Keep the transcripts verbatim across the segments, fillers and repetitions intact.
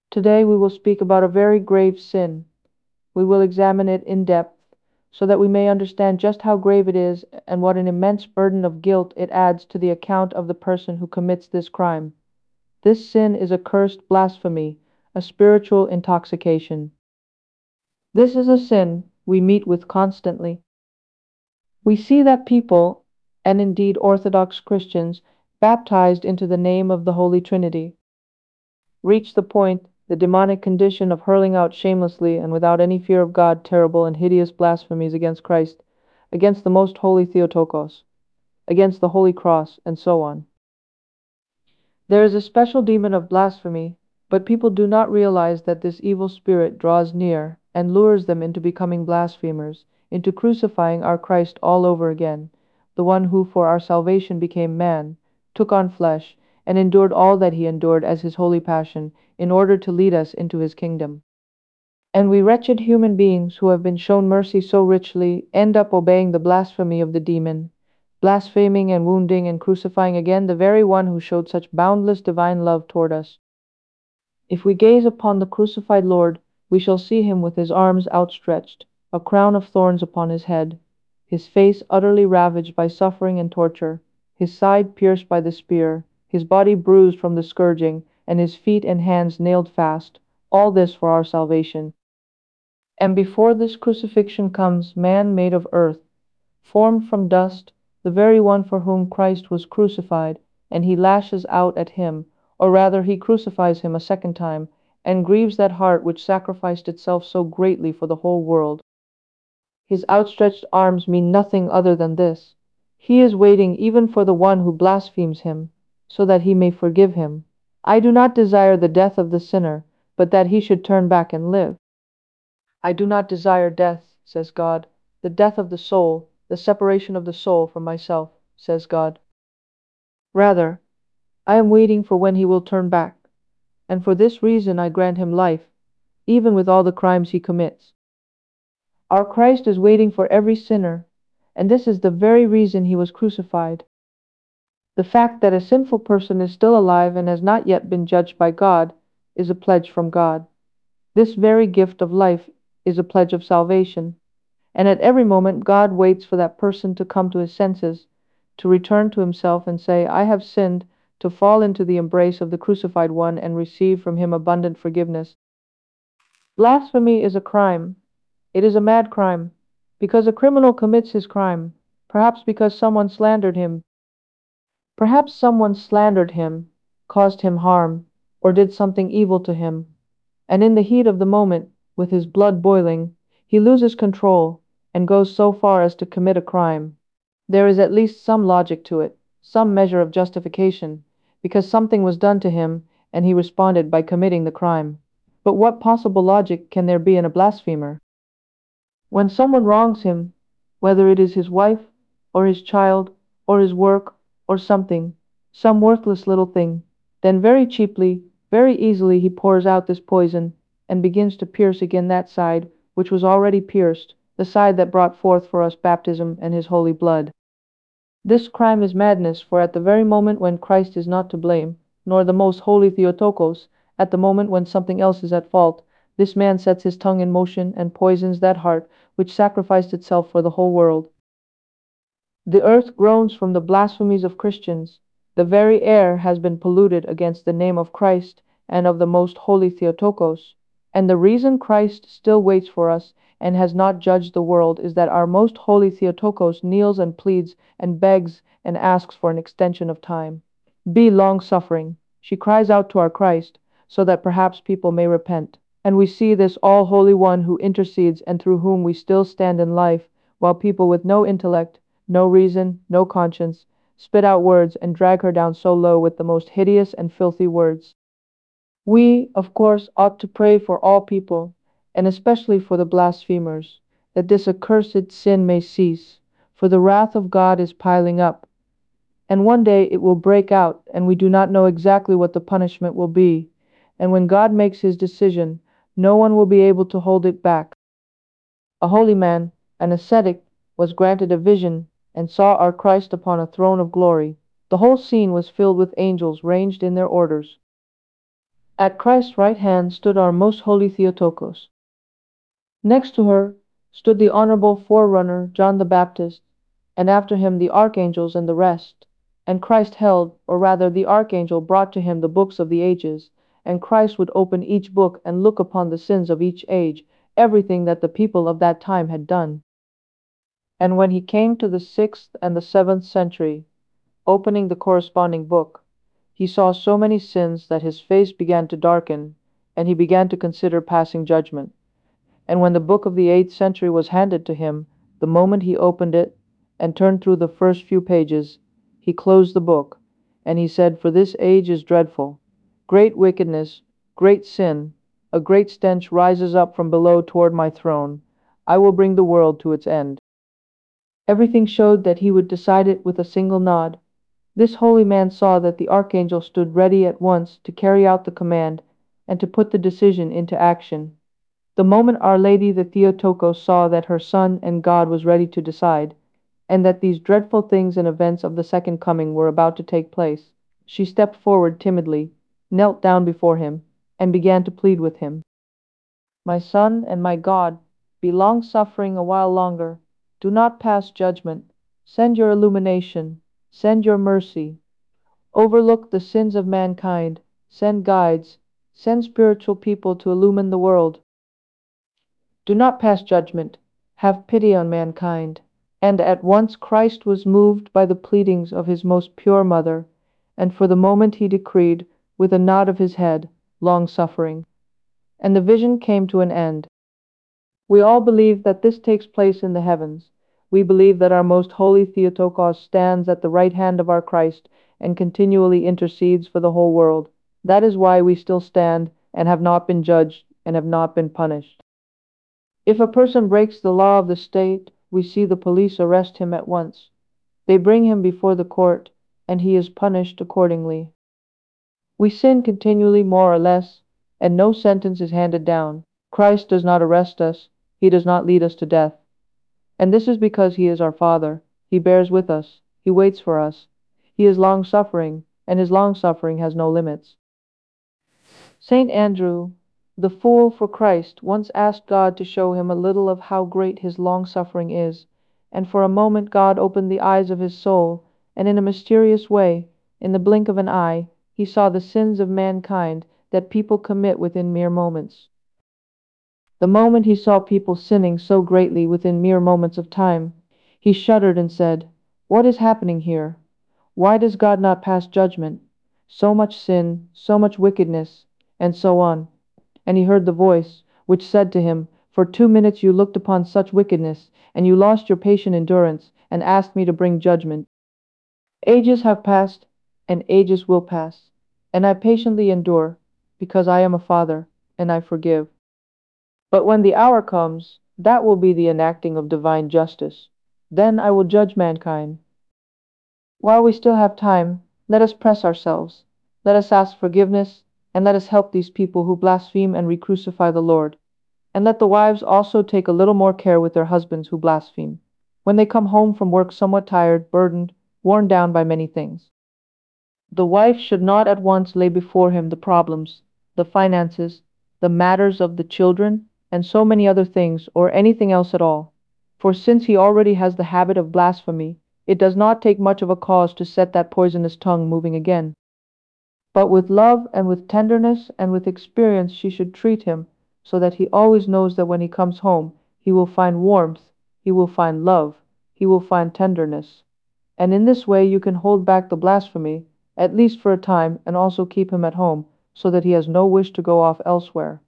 Today we will speak about a very grave sin. We will examine it in depth so that we may understand just how grave it is and what an immense burden of guilt it adds to the account of the person who commits this crime. This sin is accursed blasphemy, a spiritual intoxication. This is a sin we meet with constantly. We see that people, and indeed Orthodox Christians, baptized into the name of the Holy Trinity, reach the point, the demonic condition of hurling out shamelessly and without any fear of God terrible and hideous blasphemies against Christ, against the most holy Theotokos, against the Holy Cross, and so on. There is a special demon of blasphemy, but people do not realize that this evil spirit draws near and lures them into becoming blasphemers, into crucifying our Christ all over again, the one who for our salvation became man, took on flesh, and endured all that he endured as his holy passion, in order to lead us into his kingdom. And we wretched human beings who have been shown mercy so richly end up obeying the blasphemy of the demon, blaspheming and wounding and crucifying again the very one who showed such boundless divine love toward us. If we gaze upon the crucified Lord, we shall see him with his arms outstretched, a crown of thorns upon his head, his face utterly ravaged by suffering and torture, his side pierced by the spear, his body bruised from the scourging, and his feet and hands nailed fast, all this for our salvation. And before this crucifixion comes man made of earth, formed from dust, the very one for whom Christ was crucified, and he lashes out at him, or rather he crucifies him a second time, and grieves that heart which sacrificed itself so greatly for the whole world. His outstretched arms mean nothing other than this: he is waiting even for the one who blasphemes him, so that he may forgive him. I do not desire the death of the sinner, but that he should turn back and live. I do not desire death, says God, the death of the soul, the separation of the soul from myself, says God. Rather, I am waiting for when he will turn back, and for this reason I grant him life, even with all the crimes he commits. Our Christ is waiting for every sinner, and this is the very reason he was crucified. The fact that a sinful person is still alive and has not yet been judged by God is a pledge from God. This very gift of life is a pledge of salvation, and at every moment God waits for that person to come to his senses, to return to himself and say, I have sinned, to fall into the embrace of the crucified one and receive from him abundant forgiveness. Blasphemy is a crime. It is a mad crime, because a criminal commits his crime, perhaps because someone slandered him. Perhaps someone slandered him, caused him harm, or did something evil to him, and in the heat of the moment, with his blood boiling, he loses control and goes so far as to commit a crime. There is at least some logic to it, some measure of justification, because something was done to him and he responded by committing the crime. But what possible logic can there be in a blasphemer? When someone wrongs him, whether it is his wife, or his child, or his work, or something, some worthless little thing, then very cheaply, very easily he pours out this poison, and begins to pierce again that side which was already pierced, the side that brought forth for us baptism and his holy blood. This crime is madness, for at the very moment when Christ is not to blame, nor the most holy Theotokos, at the moment when something else is at fault, this man sets his tongue in motion and poisons that heart which sacrificed itself for the whole world. The earth groans from the blasphemies of Christians. The very air has been polluted against the name of Christ and of the most holy Theotokos. And the reason Christ still waits for us and has not judged the world is that our most holy Theotokos kneels and pleads and begs and asks for an extension of time. Be long-suffering, she cries out to our Christ, so that perhaps people may repent. And we see this all-holy one who intercedes and through whom we still stand in life, while people with no intellect, no reason, no conscience, spit out words and drag her down so low with the most hideous and filthy words. We, of course, ought to pray for all people, and especially for the blasphemers, that this accursed sin may cease, for the wrath of God is piling up, and one day it will break out, and we do not know exactly what the punishment will be, and when God makes his decision, no one will be able to hold it back. A holy man, an ascetic, was granted a vision, and saw our Christ upon a throne of glory. The whole scene was filled with angels ranged in their orders. At Christ's right hand stood our most holy Theotokos. Next to her stood the honorable forerunner John the Baptist, and after him the archangels and the rest. And Christ held, or rather the archangel brought to him the books of the ages, and Christ would open each book and look upon the sins of each age, everything that the people of that time had done. And when he came to the sixth and the seventh century, opening the corresponding book, he saw so many sins that his face began to darken, and he began to consider passing judgment. And when the book of the eighth century was handed to him, the moment he opened it and turned through the first few pages, he closed the book, and he said, "For this age is dreadful. Great wickedness, great sin, a great stench rises up from below toward my throne. I will bring the world to its end." Everything showed that he would decide it with a single nod. This holy man saw that the archangel stood ready at once to carry out the command and to put the decision into action. The moment Our Lady the Theotokos saw that her Son and God was ready to decide, and that these dreadful things and events of the second coming were about to take place, she stepped forward timidly, knelt down before him, and began to plead with him. "My Son and my God, be long-suffering a while longer. Do not pass judgment. Send your illumination. Send your mercy. Overlook the sins of mankind. Send guides. Send spiritual people to illumine the world. Do not pass judgment. Have pity on mankind." And at once Christ was moved by the pleadings of his most pure mother, and for the moment he decreed, with a nod of his head, long-suffering. And the vision came to an end. We all believe that this takes place in the heavens. We believe that our most holy Theotokos stands at the right hand of our Christ and continually intercedes for the whole world. That is why we still stand and have not been judged and have not been punished. If a person breaks the law of the state, we see the police arrest him at once. They bring him before the court, and he is punished accordingly. We sin continually more or less, and no sentence is handed down. Christ does not arrest us. He does not lead us to death. And this is because he is our Father. He bears with us. He waits for us. He is long-suffering, and his long-suffering has no limits. Saint Andrew, the fool for Christ, once asked God to show him a little of how great his long-suffering is, and for a moment God opened the eyes of his soul, and in a mysterious way, in the blink of an eye, he saw the sins of mankind that people commit within mere moments. The moment he saw people sinning so greatly within mere moments of time, he shuddered and said, "What is happening here? Why does God not pass judgment? So much sin, so much wickedness," and so on. And he heard the voice, which said to him, "For two minutes you looked upon such wickedness, and you lost your patient endurance, and asked me to bring judgment. Ages have passed, and ages will pass, and I patiently endure, because I am a father, and I forgive. But when the hour comes, that will be the enacting of divine justice. Then I will judge mankind. While we still have time, let us press ourselves. Let us ask forgiveness, and let us help these people who blaspheme and re-crucify the Lord. And let the wives also take a little more care with their husbands who blaspheme, when they come home from work somewhat tired, burdened, worn down by many things. The wife should not at once lay before him the problems, the finances, the matters of the children, and so many other things, or anything else at all. For since he already has the habit of blasphemy, it does not take much of a cause to set that poisonous tongue moving again. But with love and with tenderness and with experience she should treat him, so that he always knows that when he comes home he will find warmth, he will find love, he will find tenderness. And in this way you can hold back the blasphemy, at least for a time, and also keep him at home, so that he has no wish to go off elsewhere.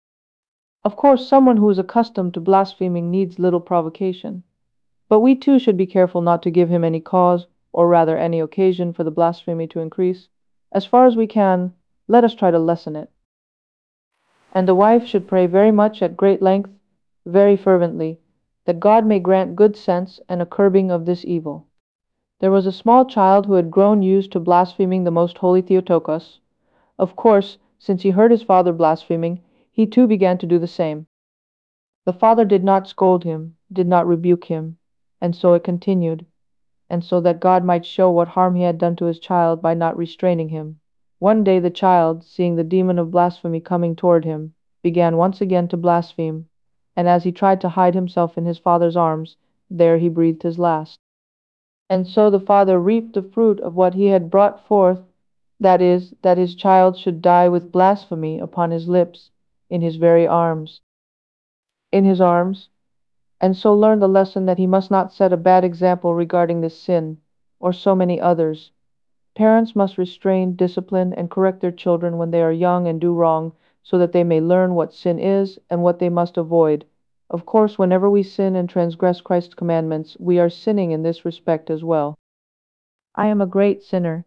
Of course, someone who is accustomed to blaspheming needs little provocation. But we too should be careful not to give him any cause, or rather any occasion, for the blasphemy to increase. As far as we can, let us try to lessen it. And the wife should pray very much at great length, very fervently, that God may grant good sense and a curbing of this evil. There was a small child who had grown used to blaspheming the most holy Theotokos. Of course, since he heard his father blaspheming, he too began to do the same. The father did not scold him, did not rebuke him, and so it continued, and so that God might show what harm he had done to his child by not restraining him. One day the child, seeing the demon of blasphemy coming toward him, began once again to blaspheme, and as he tried to hide himself in his father's arms, there he breathed his last. And so the father reaped the fruit of what he had brought forth, that is, that his child should die with blasphemy upon his lips, in his very arms. In his arms, and so learned the lesson that he must not set a bad example regarding this sin, or so many others. Parents must restrain, discipline, and correct their children when they are young and do wrong, so that they may learn what sin is and what they must avoid. Of course, whenever we sin and transgress Christ's commandments, we are sinning in this respect as well. I am a great sinner.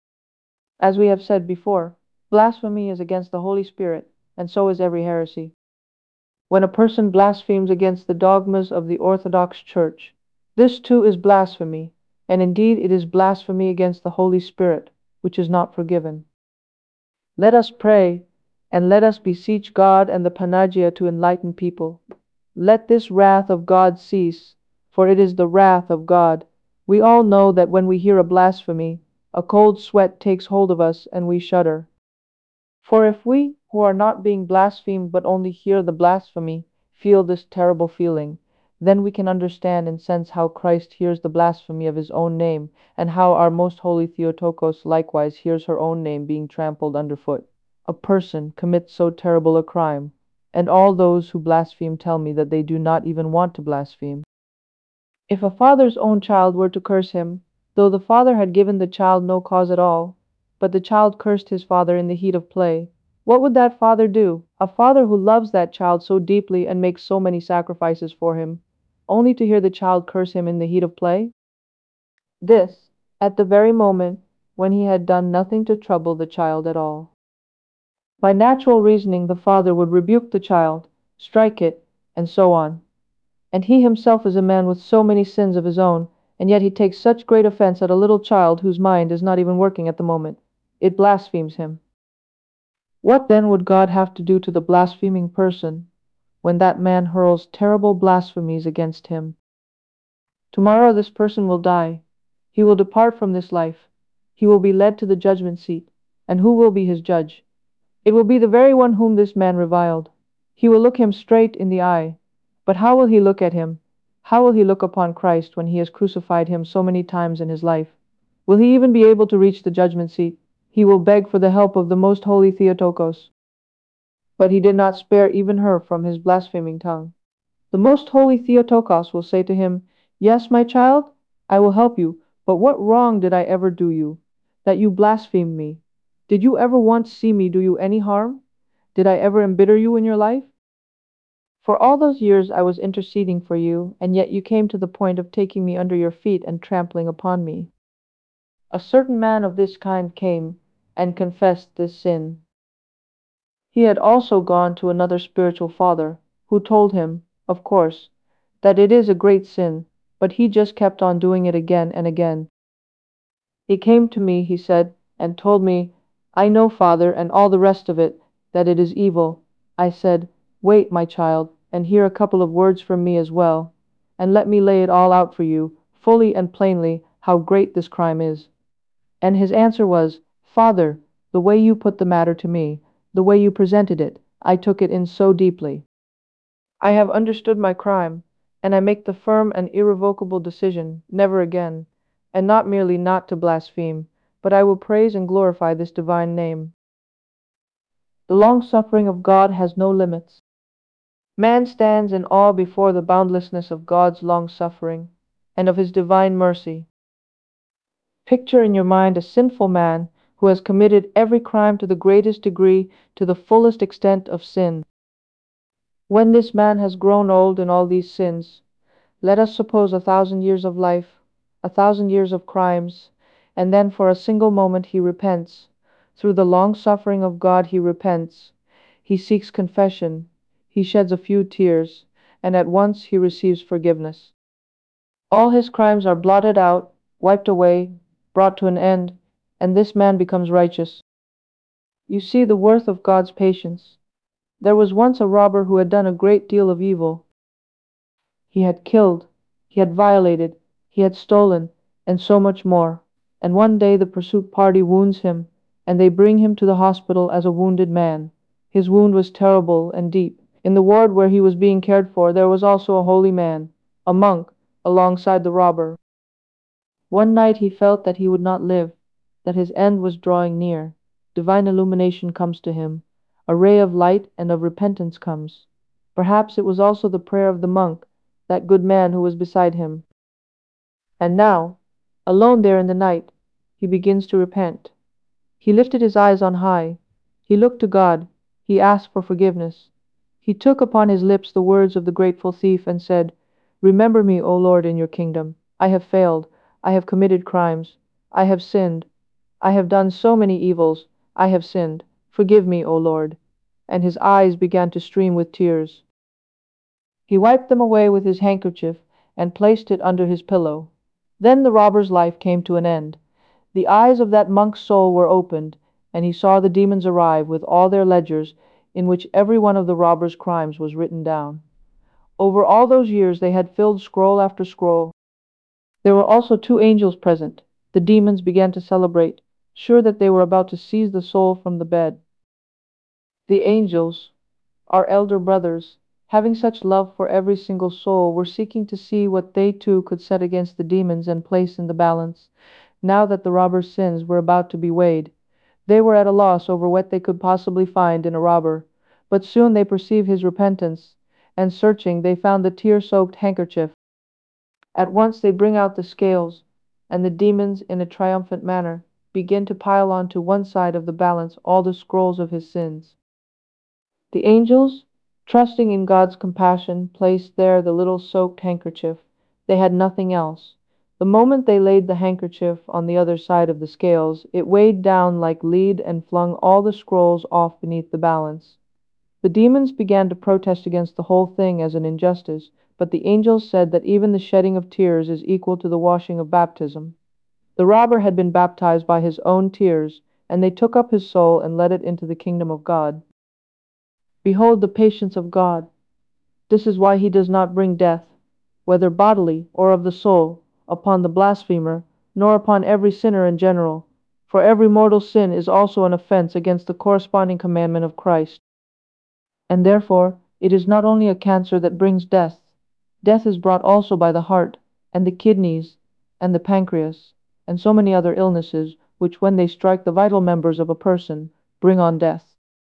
As we have said before, blasphemy is against the Holy Spirit, and so is every heresy. When a person blasphemes against the dogmas of the Orthodox Church, this too is blasphemy, and indeed it is blasphemy against the Holy Spirit, which is not forgiven. Let us pray, and let us beseech God and the Panagia to enlighten people. Let this wrath of God cease, for it is the wrath of God. We all know that when we hear a blasphemy, a cold sweat takes hold of us, and we shudder. For if we, who are not being blasphemed but only hear the blasphemy, feel this terrible feeling, then we can understand and sense how Christ hears the blasphemy of his own name, and how our most holy Theotokos likewise hears her own name being trampled underfoot. A person commits so terrible a crime, and all those who blaspheme tell me that they do not even want to blaspheme. If a father's own child were to curse him, though the father had given the child no cause at all, but the child cursed his father in the heat of play, what would that father do? A father who loves that child so deeply and makes so many sacrifices for him, only to hear the child curse him in the heat of play? This, at the very moment when he had done nothing to trouble the child at all. By natural reasoning, the father would rebuke the child, strike it, and so on. And he himself is a man with so many sins of his own, and yet he takes such great offense at a little child whose mind is not even working at the moment. It blasphemes him. What then would God have to do to the blaspheming person when that man hurls terrible blasphemies against him? Tomorrow this person will die. He will depart from this life. He will be led to the judgment seat. And who will be his judge? It will be the very one whom this man reviled. He will look him straight in the eye. But how will he look at him? How will he look upon Christ when he has crucified him so many times in his life? Will he even be able to reach the judgment seat? He will beg for the help of the most holy Theotokos. But he did not spare even her from his blaspheming tongue. The most holy Theotokos will say to him, "Yes, my child, I will help you, but what wrong did I ever do you, that you blaspheme me? Did you ever once see me do you any harm? Did I ever embitter you in your life? For all those years I was interceding for you, and yet you came to the point of taking me under your feet and trampling upon me." A certain man of this kind came and confessed this sin. He had also gone to another spiritual father, who told him, of course, that it is a great sin, but he just kept on doing it again and again. He came to me, he said, and told me, "I know, Father, and all the rest of it, that it is evil." I said, "Wait, my child, and hear a couple of words from me as well, and let me lay it all out for you, fully and plainly, how great this crime is." And his answer was, "Father, the way you put the matter to me, the way you presented it, I took it in so deeply. I have understood my crime, and I make the firm and irrevocable decision, never again, and not merely not to blaspheme, but I will praise and glorify this divine name." The long-suffering of God has no limits. Man stands in awe before the boundlessness of God's long-suffering and of his divine mercy. Picture in your mind a sinful man who has committed every crime to the greatest degree, to the fullest extent of sin. When this man has grown old in all these sins, let us suppose a thousand years of life, a thousand years of crimes, and then for a single moment he repents. Through the long suffering of God he repents. He seeks confession. He sheds a few tears, and at once he receives forgiveness. All his crimes are blotted out, wiped away, brought to an end, and this man becomes righteous. You see the worth of God's patience. There was once a robber who had done a great deal of evil. He had killed, he had violated, he had stolen, and so much more. And one day the pursuit party wounds him, and they bring him to the hospital as a wounded man. His wound was terrible and deep. In the ward where he was being cared for, there was also a holy man, a monk, alongside the robber. One night he felt that he would not live, that his end was drawing near. Divine illumination comes to him. A ray of light and of repentance comes. Perhaps it was also the prayer of the monk, that good man who was beside him. And now, alone there in the night, he begins to repent. He lifted his eyes on high. He looked to God. He asked for forgiveness. He took upon his lips the words of the grateful thief and said, "Remember me, O Lord, in your kingdom. I have failed. I have committed crimes. I have sinned. I have done so many evils. I have sinned. Forgive me, O Lord." And his eyes began to stream with tears. He wiped them away with his handkerchief and placed it under his pillow. Then the robber's life came to an end. The eyes of that monk's soul were opened, and he saw the demons arrive with all their ledgers, in which every one of the robber's crimes was written down. Over all those years they had filled scroll after scroll. There were also two angels present. The demons began to celebrate, sure that they were about to seize the soul from the bed. The angels, our elder brothers, having such love for every single soul, were seeking to see what they too could set against the demons and place in the balance. Now that the robber's sins were about to be weighed, they were at a loss over what they could possibly find in a robber. But soon they perceived his repentance, and searching they found the tear-soaked handkerchief. At once they bring out the scales, and the demons, in a triumphant manner, begin to pile on to one side of the balance all the scrolls of his sins. The angels, trusting in God's compassion, placed there the little soaked handkerchief. They had nothing else. The moment they laid the handkerchief on the other side of the scales, it weighed down like lead and flung all the scrolls off beneath the balance. The demons began to protest against the whole thing as an injustice, but the angels said that even the shedding of tears is equal to the washing of baptism. The robber had been baptized by his own tears, and they took up his soul and led it into the kingdom of God. Behold the patience of God. This is why he does not bring death, whether bodily or of the soul, upon the blasphemer, nor upon every sinner in general. For every mortal sin is also an offense against the corresponding commandment of Christ. And therefore it is not only a cancer that brings death. Death is brought also by the heart, and the kidneys, and the pancreas, and so many other illnesses, which when they strike the vital members of a person, bring on death.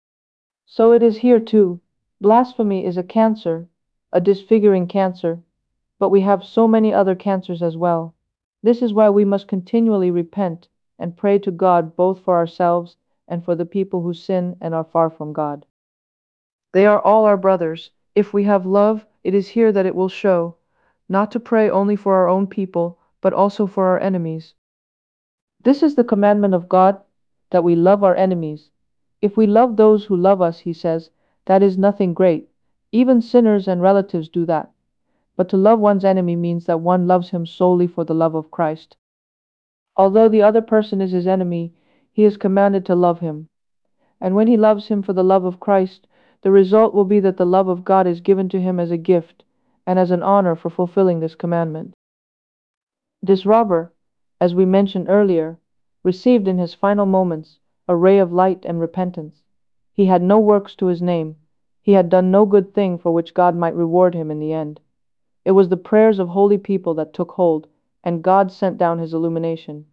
So it is here too. Blasphemy is a cancer, a disfiguring cancer, but we have so many other cancers as well. This is why we must continually repent and pray to God both for ourselves and for the people who sin and are far from God. They are all our brothers. If we have love, it is here that it will show, not to pray only for our own people, but also for our enemies. This is the commandment of God, that we love our enemies. If we love those who love us, he says, that is nothing great. Even sinners and relatives do that. But to love one's enemy means that one loves him solely for the love of Christ. Although the other person is his enemy, he is commanded to love him. And when he loves him for the love of Christ, the result will be that the love of God is given to him as a gift and as an honor for fulfilling this commandment. This robber, as we mentioned earlier, received in his final moments a ray of light and repentance. He had no works to his name. He had done no good thing for which God might reward him in the end. It was the prayers of holy people that took hold, and God sent down his illumination.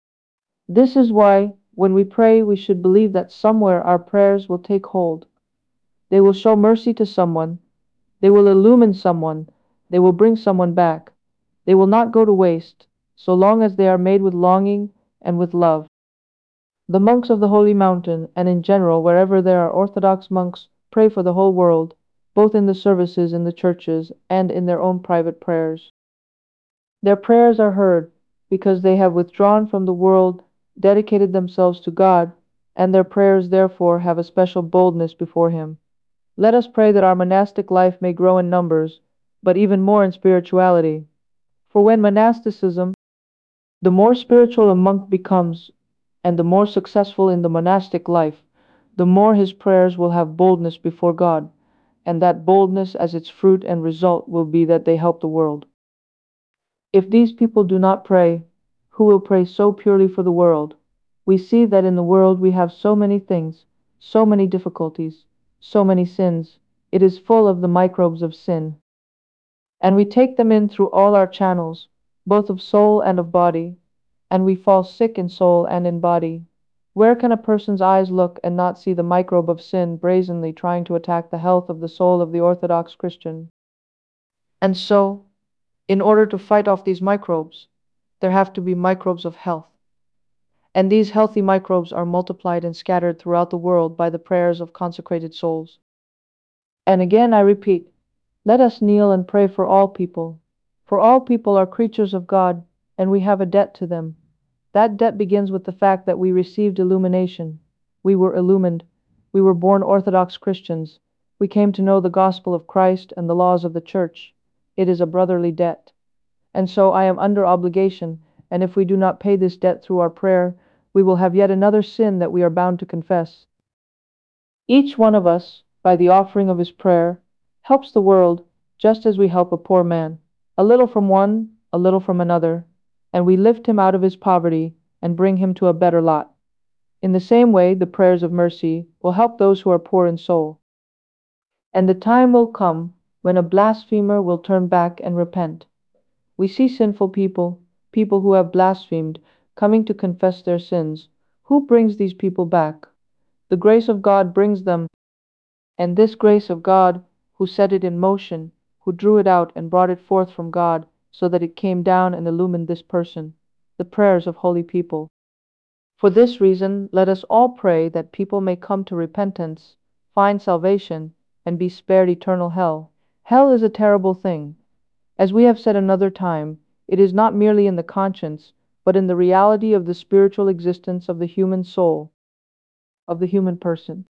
This is why, when we pray, we should believe that somewhere our prayers will take hold. They will show mercy to someone. They will illumine someone. They will bring someone back. They will not go to waste, so long as they are made with longing and with love. The monks of the Holy Mountain, and in general wherever there are Orthodox monks, pray for the whole world, both in the services in the churches and in their own private prayers. Their prayers are heard because they have withdrawn from the world, dedicated themselves to God, and their prayers therefore have a special boldness before Him. Let us pray that our monastic life may grow in numbers, but even more in spirituality. For when monasticism, the more spiritual a monk becomes, and the more successful in the monastic life, the more his prayers will have boldness before God, and that boldness as its fruit and result will be that they help the world. If these people do not pray, who will pray so purely for the world? We see that in the world we have so many things, so many difficulties, so many sins. It is full of the microbes of sin. And we take them in through all our channels, both of soul and of body, and we fall sick in soul and in body. Where can a person's eyes look and not see the microbe of sin brazenly trying to attack the health of the soul of the Orthodox Christian? And so, in order to fight off these microbes, there have to be microbes of health. And these healthy microbes are multiplied and scattered throughout the world by the prayers of consecrated souls. And again I repeat, let us kneel and pray for all people. For all people are creatures of God, and we have a debt to them. That debt begins with the fact that we received illumination. We were illumined. We were born Orthodox Christians. We came to know the gospel of Christ and the laws of the Church. It is a brotherly debt. And so I am under obligation, and if we do not pay this debt through our prayer, we will have yet another sin that we are bound to confess. Each one of us, by the offering of his prayer, helps the world just as we help a poor man, a little from one, a little from another, and we lift him out of his poverty and bring him to a better lot. In the same way, the prayers of mercy will help those who are poor in soul. And the time will come when a blasphemer will turn back and repent. We see sinful people, people who have blasphemed, coming to confess their sins. Who brings these people back? The grace of God brings them, and this grace of God, who set it in motion, who drew it out and brought it forth from God, so that it came down and illumined this person, the prayers of holy people. For this reason, let us all pray that people may come to repentance, find salvation, and be spared eternal hell. Hell is a terrible thing. As we have said another time, it is not merely in the conscience, but in the reality of the spiritual existence of the human soul, of the human person.